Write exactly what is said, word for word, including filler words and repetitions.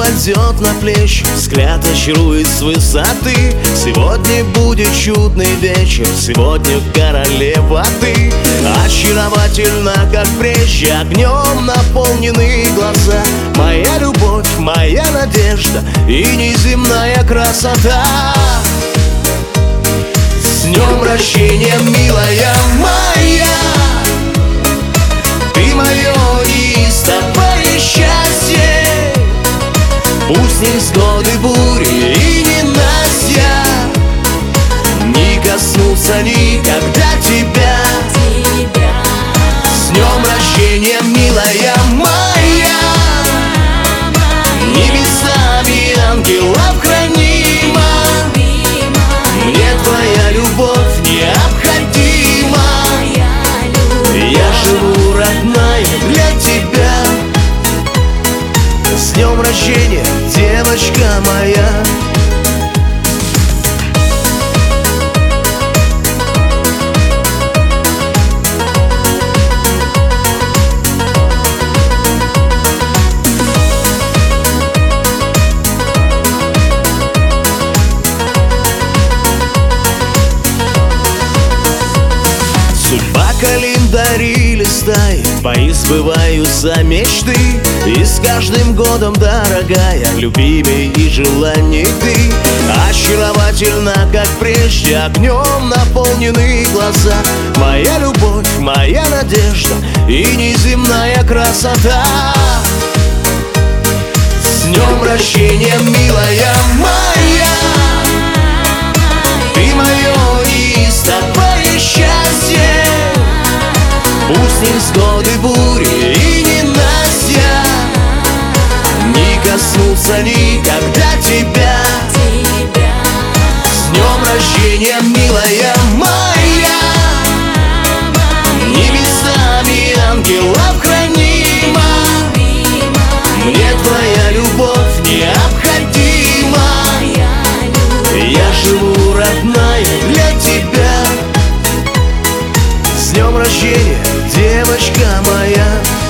упадет на плечи, взгляд очарует с высоты. Сегодня будет чудный вечер, сегодня королева ты. Очаровательна, как прежде, огнем наполнены глаза. Моя любовь, моя надежда и неземная красота. С днем рождения, милая моя, ты мое неистовое счастье. Пусть невзгоды, бури и ненастья не коснутся никогда тебя. С днем рождения, милая моя, небесами ангелов хранима. Мне твоя любовь необходима. Я живу, родная, для тебя. С днем рождения, девочка моя. Судьба календари листает, твои сбываются мечты. И с каждым годом, дорогая, любимей и желанней ты. Очаровательна, как прежде, огнем наполнены глаза. Моя любовь, моя надежда и неземная красота. С днем рождения, милая моя, ты мое неистовое счастье. Пусть невзгоды, бури и ненастья не коснутся никогда тебя. С днем рождения, милая моя, небесами ангелов хранима. Мне твоя любовь необходима. Я живу, родная, для тебя. С днем рождения, девочка моя.